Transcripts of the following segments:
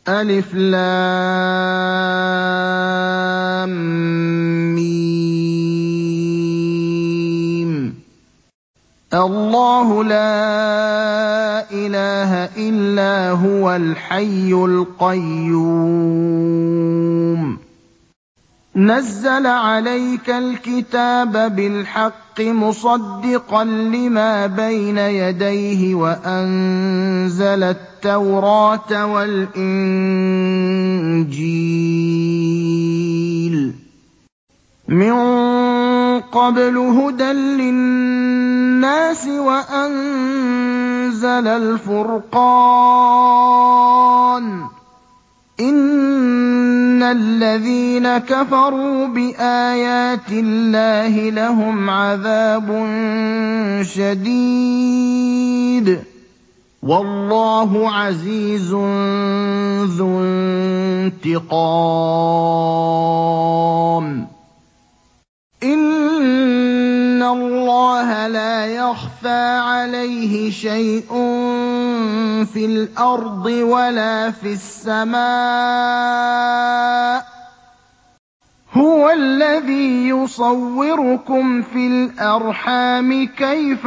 ألف لام ميم. الله لا إله إلا هو الحي القيوم نزل عليك الكتاب بالحق مصدقا لما بين يديه وأنزل التوراة والإنجيل من قبل هدى للناس وأنزل الفرقان إن الذين كفروا بآيات الله لهم عذاب شديد والله عزيز ذو انتقام إن الله لا يخفى عليه شيء في الأرض ولا في السماء هو الذي يصوركم في الأرحام كيف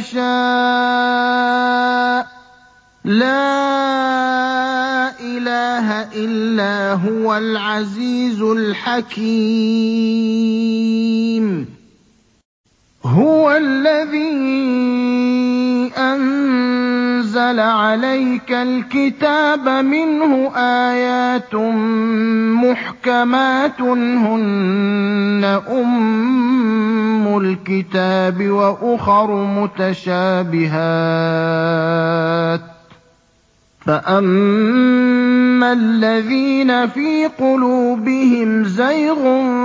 يشاء لا إله إلا هو العزيز الحكيم هو الذي أنزل عليك الكتاب منه آيات محكمات هن أم الكتاب وأخر متشابهات فأما الذين في قلوبهم زيغ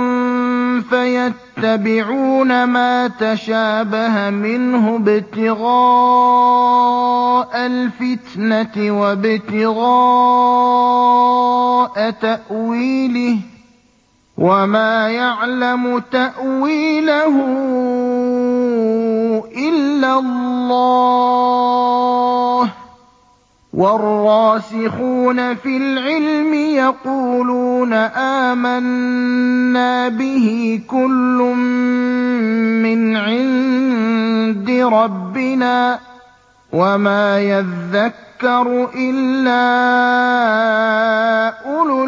فيتبعون ما تشابه منه ابتغاء الفتنة وابتغاء تأويله وما يعلم تأويله إلا الله والراسخون في العلم يقولون آمنا به كل من عند ربنا وما يذكر إلا أولو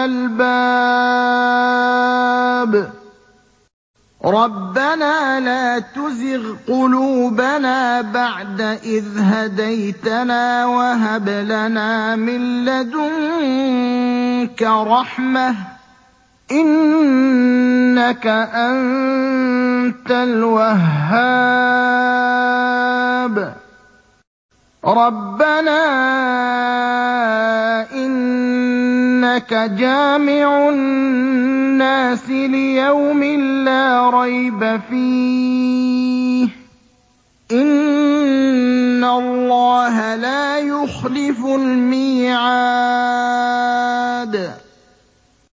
الألباب ربنا لا تزغ قلوبنا بعد إذ هديتنا وهب لنا من لدنك رحمة إنك أنت الوهاب ربنا إنك جامع الناس ليوم لا ريب فيه إن الله لا يخلف الميعاد